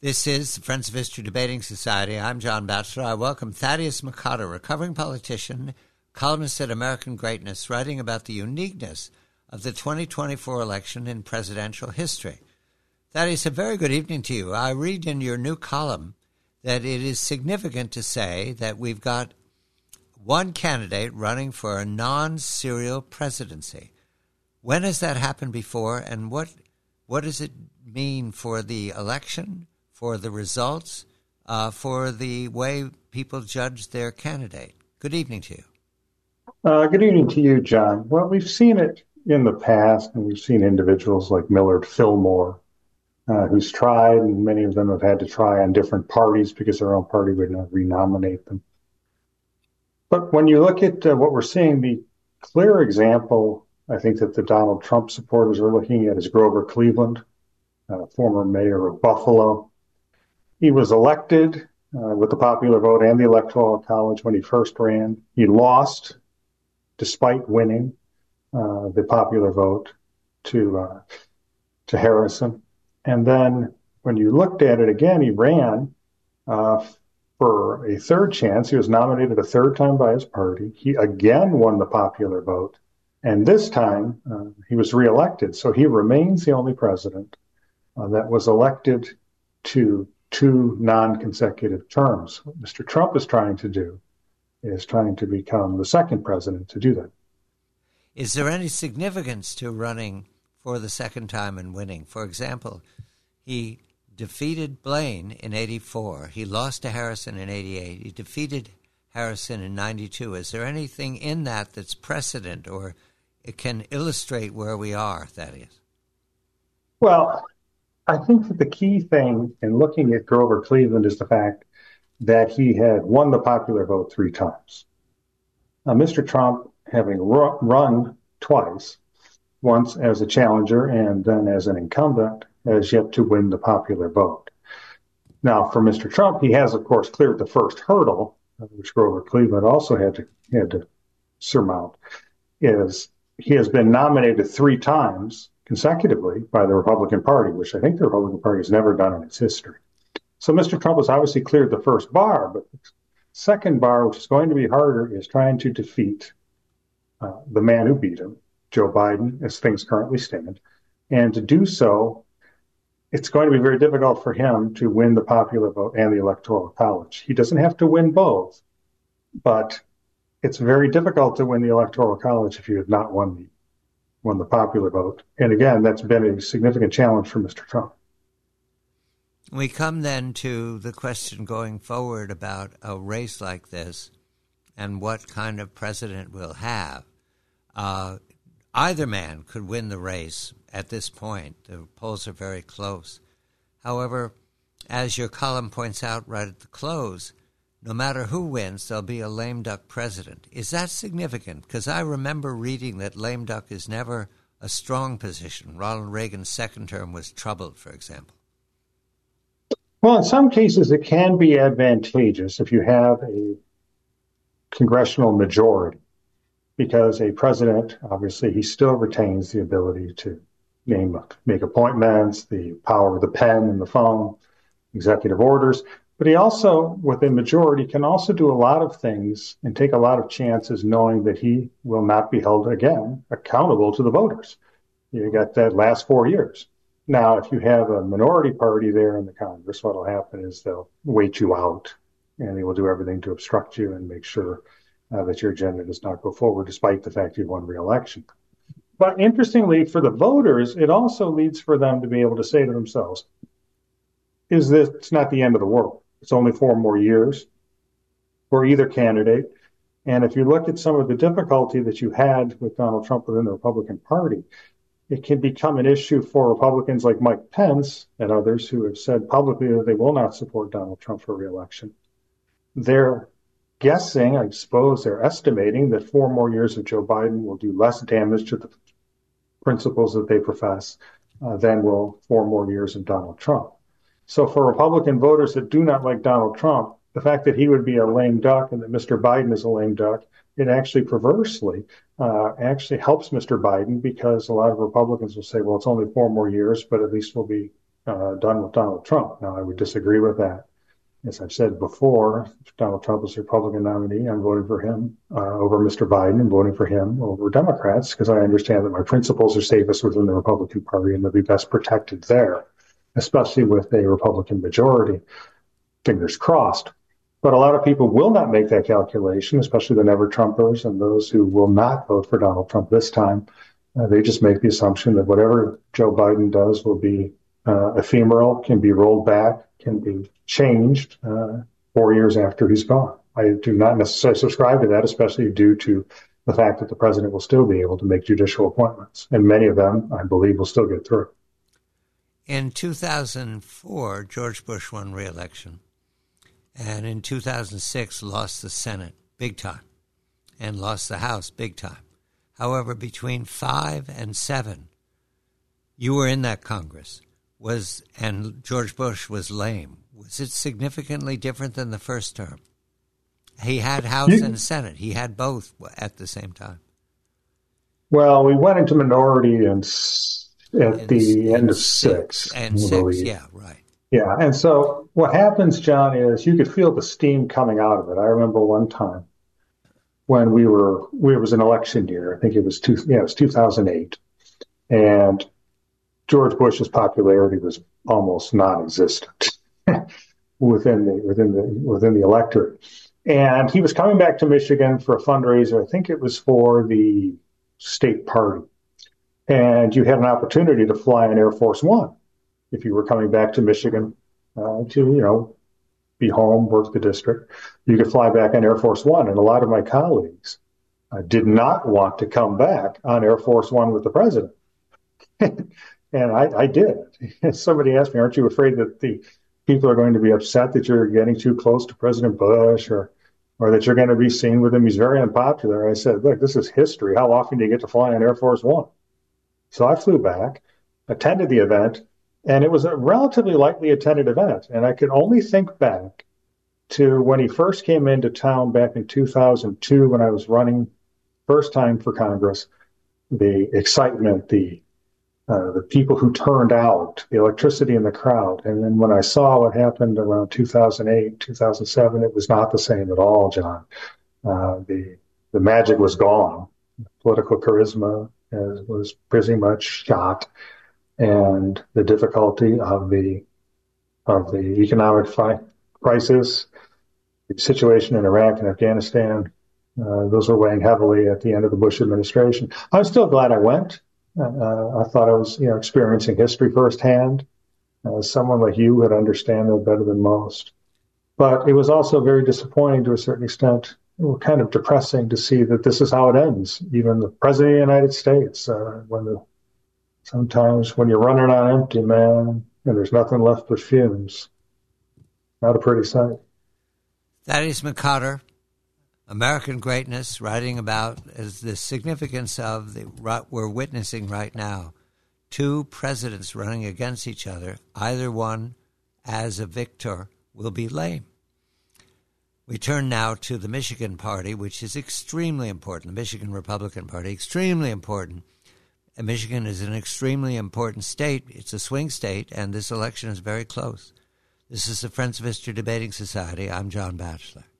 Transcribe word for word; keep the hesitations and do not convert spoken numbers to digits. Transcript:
This is the Friends of History Debating Society. I'm John Batchelor. I welcome Thaddeus Mockata, recovering politician, columnist at American Greatness, writing about the uniqueness of the twenty twenty-four election in presidential history. Thaddeus, a very good evening to you. I read in your new column that it is significant to say that we've got one candidate running for a non-serial presidency. When has that happened before, and what what does it mean for the election, for the results, uh, for the way people judge their candidate? Good evening to you. Uh, good evening to you, John. Well, we've seen it in the past, and we've seen individuals like Millard Fillmore, uh, who's tried, and many of them have had to try on different parties because their own party would not renominate them. But when you look at uh, what we're seeing, the clear example, I think, that the Donald Trump supporters are looking at is Grover Cleveland, uh, former mayor of Buffalo. He was elected uh, with the popular vote and the Electoral College when he first ran. He lost, despite winning uh, the popular vote, to uh, to Harrison. And then when you looked at it again, he ran uh, for a third chance. He was nominated a third time by his party. He again won the popular vote. And this time uh, he was reelected. So he remains the only president uh, that was elected to two non-consecutive terms. What Mister Trump is trying to do is trying to become the second president to do that. Is there any significance to running for the second time and winning? For example, he defeated Blaine in eighty-four. He lost to Harrison in eighty-eight. He defeated Harrison in ninety-two. Is there anything in that that's precedent, or it can illustrate where we are, Thaddeus? Well, I think that the key thing in looking at Grover Cleveland is the fact that he had won the popular vote three times. Now, Mister Trump, having ru- run twice, once as a challenger and then as an incumbent, has yet to win the popular vote. Now, for Mister Trump, he has, of course, cleared the first hurdle, which Grover Cleveland also had to had to surmount, is he has been nominated three times consecutively by the Republican Party, which I think the Republican Party has never done in its history. So Mister Trump has obviously cleared the first bar, but the second bar, which is going to be harder, is trying to defeat uh, the man who beat him, Joe Biden, as things currently stand. And to do so, it's going to be very difficult for him to win the popular vote and the Electoral College. He doesn't have to win both, but it's very difficult to win the Electoral College if you have not won the won the popular vote. And again, that's been a significant challenge for Mister Trump. We come then to the question going forward about a race like this and what kind of president we'll have. Uh, either man could win the race at this point. The polls are very close. However, as your column points out right at the close, no matter who wins, there'll be a lame duck president. Is that significant? Because I remember reading that lame duck is never a strong position. Ronald Reagan's second term was troubled, for example. Well, in some cases, it can be advantageous if you have a congressional majority, because a president, obviously, he still retains the ability to name, make appointments, the power of the pen and the phone, executive orders. But he also, with a majority, can also do a lot of things and take a lot of chances knowing that he will not be held, again, accountable to the voters. You got that last four years. Now, if you have a minority party there in the Congress, what will happen is they'll wait you out, and they will do everything to obstruct you and make sure uh, that your agenda does not go forward, despite the fact you've won re-election. But interestingly, for the voters, it also leads for them to be able to say to themselves, is this, it's not the end of the world. It's only four more years for either candidate. And if you look at some of the difficulty that you had with Donald Trump within the Republican Party, it can become an issue for Republicans like Mike Pence and others who have said publicly that they will not support Donald Trump for re-election. They're guessing, I suppose they're estimating, that four more years of Joe Biden will do less damage to the principles that they profess uh, than will four more years of Donald Trump. So for Republican voters that do not like Donald Trump, the fact that he would be a lame duck and that Mister Biden is a lame duck, it actually perversely uh, actually helps Mister Biden, because a lot of Republicans will say, well, it's only four more years, but at least we'll be uh, done with Donald Trump. Now, I would disagree with that. As I've said before, if Donald Trump is the Republican nominee, I'm voting for him uh, over Mister Biden and voting for him over Democrats because I understand that my principles are safest within the Republican Party and they'll be best protected there, especially with a Republican majority. Fingers crossed. But a lot of people will not make that calculation, especially the never-Trumpers and those who will not vote for Donald Trump this time. Uh, they just make the assumption that whatever Joe Biden does will be uh, ephemeral, can be rolled back, can be changed uh, four years after he's gone. I do not necessarily subscribe to that, especially due to the fact that the president will still be able to make judicial appointments. And many of them, I believe, will still get through. In two thousand four, George Bush won re-election. And in two thousand six, lost the Senate big time and lost the House big time. However, between five and seven, you were in that Congress, was and George Bush was lame. Was it significantly different than the first term? He had House you, and Senate. He had both at the same time. Well, we went into minority and at in, the in end of six. six and six, yeah, right. Yeah, and so what happens, John, is you could feel the steam coming out of it. I remember one time when we were, we, it was an election year. I think it was two, yeah, it was two thousand eight, and George Bush's popularity was almost non-existent within the within the within the electorate. And he was coming back to Michigan for a fundraiser. I think it was for the state party, and you had an opportunity to fly an Air Force One if you were coming back to Michigan uh, to, you know, be home, work the district. You could fly back on Air Force One. And a lot of my colleagues uh, did not want to come back on Air Force One with the president. And I, I did. Somebody asked me, aren't you afraid that the people are going to be upset that you're getting too close to President Bush or or that you're going to be seen with him? He's very unpopular. I said, look, this is history. How often do you get to fly on Air Force One? So I flew back, attended the event, and it was a relatively lightly attended event. And I could only think back to when he first came into town back in two thousand two when I was running first time for Congress, the excitement, the uh, the people who turned out, the electricity in the crowd. And then when I saw what happened around two thousand eight, two thousand seven, it was not the same at all, John. Uh, the the magic was gone. Political charisma uh, was pretty much shot. And the difficulty of the of the economic fi- crisis, the situation in Iraq and Afghanistan, uh, those were weighing heavily at the end of the Bush administration. I'm still glad I went. Uh, I thought I was, you know, experiencing history firsthand. Uh, someone like you would understand that better than most. But it was also very disappointing to a certain extent. It was kind of depressing to see that this is how it ends. Even the President of the United States, uh, when the sometimes when you're running on empty, man, and there's nothing left but fumes, not a pretty sight. Thaddeus McCotter, American Greatness, writing about is the significance of the what we're witnessing right now. Two presidents running against each other, either one as a victor will be lame. We turn now to the Michigan Party, which is extremely important, the Michigan Republican Party, extremely important. And Michigan is an extremely important state. It's a swing state, and this election is very close. This is the Friends of History Debating Society. I'm John Batchelor.